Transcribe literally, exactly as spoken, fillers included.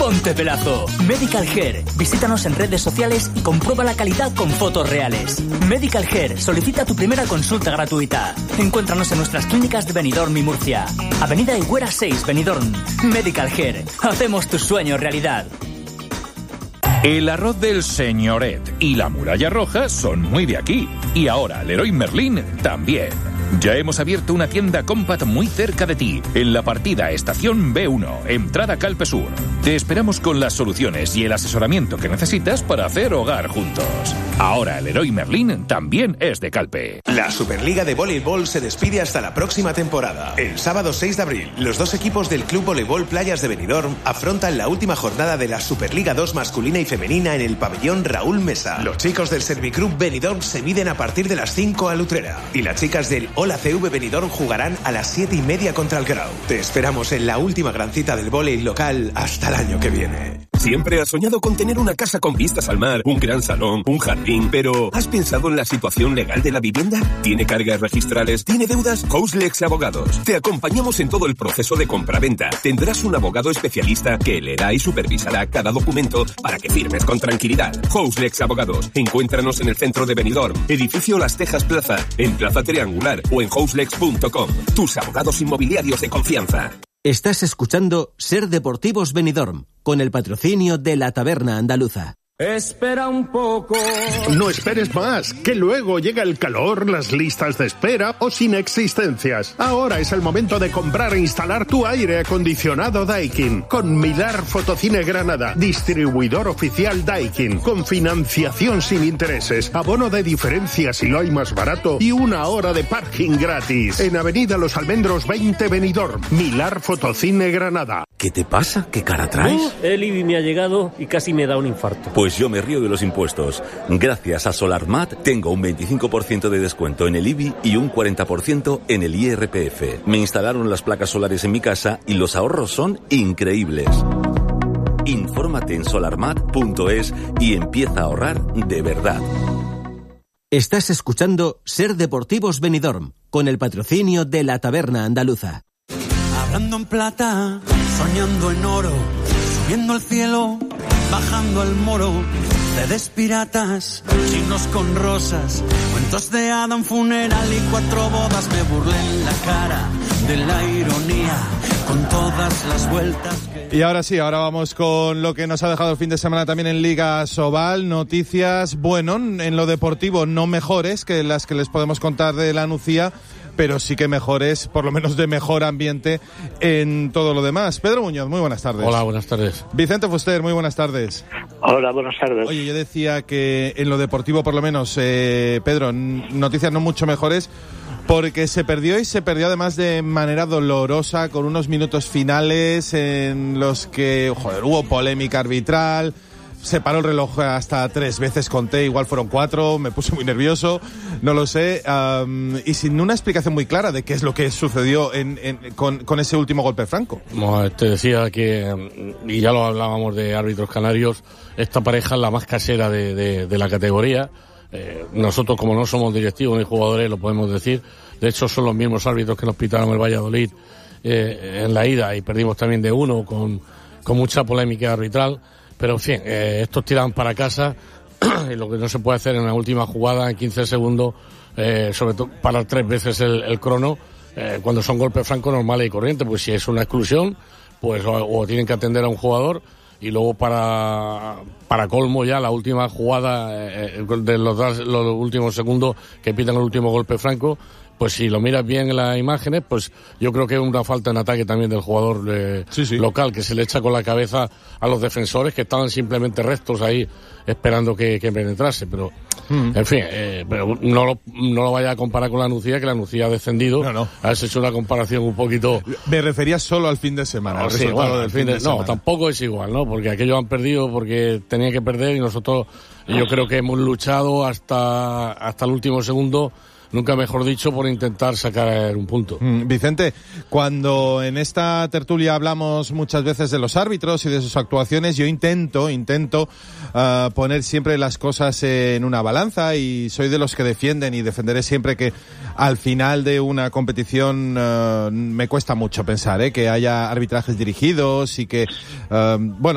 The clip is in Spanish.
ponte pelazo. Medical Hair. Visítanos en redes sociales y comprueba la calidad con fotos reales. Medical Hair. Solicita tu primera consulta gratuita. Encuéntranos en nuestras clínicas de Benidorm y Murcia. Avenida Higuera seis, Benidorm. Medical Hair. Hacemos tu sueño realidad. El arroz del Señoret y la Muralla Roja son muy de aquí. Y ahora Leroy Merlin también. Ya hemos abierto una tienda Compact muy cerca de ti, en la partida Estación B uno, entrada Calpe Sur. Te esperamos con las soluciones y el asesoramiento que necesitas para hacer hogar juntos. Ahora Leroy Merlin también es de Calpe. La Superliga de Voleibol se despide hasta la próxima temporada. El sábado seis de abril, los dos equipos del Club Voleibol Playas de Benidorm afrontan la última jornada de la Superliga dos masculina y femenina en el pabellón Raúl Mesa. Los chicos del Serviclub Benidorm se miden a partir de las cinco a Utrera y las chicas del Hola C V Benidorm jugarán a las siete y media contra el Grau. Te esperamos en la última gran cita del vóley local hasta el año que viene. Siempre has soñado con tener una casa con vistas al mar, un gran salón, un jardín, pero ¿has pensado en la situación legal de la vivienda? ¿Tiene cargas registrales? ¿Tiene deudas? Houselex Abogados. Te acompañamos en todo el proceso de compra-venta. Tendrás un abogado especialista que leerá y supervisará cada documento para que firmes con tranquilidad. Houselex Abogados. Encuéntranos en el centro de Benidorm, edificio Las Tejas Plaza, en Plaza Triangular o en houselex punto com. Tus abogados inmobiliarios de confianza. Estás escuchando Ser Deportivos Benidorm, con el patrocinio de la Taberna Andaluza. Espera un poco. No esperes más, que luego llega el calor, las listas de espera o sin existencias. Ahora es el momento de comprar e instalar tu aire acondicionado Daikin. Con Milar Fotocine Granada, distribuidor oficial Daikin. Con financiación sin intereses, abono de diferencia si lo hay más barato y una hora de parking gratis. En Avenida Los Almendros veinte Benidorm. Milar Fotocine Granada. ¿Qué te pasa? ¿Qué cara traes? Uh, el I B I me ha llegado y casi me da un infarto. Pues yo me río de los impuestos. Gracias a SolarMat tengo un veinticinco por ciento de descuento en el I B I y un cuarenta por ciento en el I R P F. Me instalaron las placas solares en mi casa y los ahorros son increíbles. Infórmate en solarmat punto es y empieza a ahorrar de verdad. Estás escuchando Ser Deportivos Benidorm, con el patrocinio de la Taberna Andaluza. Hablando en plata, soñando en oro, subiendo al cielo, bajando al moro, redes piratas, chinos con rosas, cuentos de Adam, funeral y cuatro bodas. Me burlé en la cara de la ironía, con todas las vueltas que... Y ahora sí, ahora vamos con lo que nos ha dejado el fin de semana también en Liga Sobal. Noticias, bueno, en lo deportivo no mejores que las que les podemos contar de la Nucía, pero sí que mejores, por lo menos de mejor ambiente en todo lo demás. Pedro Muñoz, muy buenas tardes. Hola, buenas tardes. Vicente Fuster, muy buenas tardes. Hola, buenas tardes. Oye, yo decía que en lo deportivo, por lo menos, eh, Pedro, noticias no mucho mejores, porque se perdió y se perdió además de manera dolorosa, con unos minutos finales en los que, joder, hubo polémica arbitral. Se paró el reloj hasta tres veces, conté, igual fueron cuatro, me puse muy nervioso, no lo sé, um, y sin una explicación muy clara de qué es lo que sucedió en, en, con, con ese último golpe franco. Bueno, te decía que, y ya lo hablábamos de árbitros canarios, esta pareja es la más casera de, de, de la categoría. Eh, nosotros, como no somos directivos ni jugadores, lo podemos decir. De hecho, son los mismos árbitros que nos pitaron el Valladolid eh, en la ida, y perdimos también de uno con, con mucha polémica arbitral. Pero en fin, eh, estos tiran para casa y lo que no se puede hacer en la última jugada, en quince segundos, eh, sobre todo parar tres veces el, el crono, eh, cuando son golpes francos normales y corrientes, pues si es una exclusión, pues o, o tienen que atender a un jugador, y luego para para colmo ya la última jugada eh, de los, los últimos segundos que pitan el último golpe franco, pues si lo miras bien en las imágenes, pues yo creo que es una falta en ataque también del jugador eh, sí, sí. local, que se le echa con la cabeza a los defensores que estaban simplemente rectos ahí esperando que, que penetrase, pero mm. en fin, eh, pero no lo, no lo vaya a comparar con la Nucía, que la Nucía ha descendido. No, no. Has hecho una comparación un poquito... Me refería solo al fin de semana. No, sí, bueno, del fin de, de no, tampoco es igual, ¿no? Porque aquellos han perdido porque tenían que perder, y nosotros yo creo que hemos luchado hasta hasta el último segundo, nunca mejor dicho, por intentar sacar un punto. Mm, Vicente, cuando en esta tertulia hablamos muchas veces de los árbitros y de sus actuaciones, yo intento, intento uh, poner siempre las cosas en una balanza, y soy de los que defienden y defenderé siempre que al final de una competición uh, me cuesta mucho pensar, ¿eh? que haya arbitrajes dirigidos y que, uh, bueno,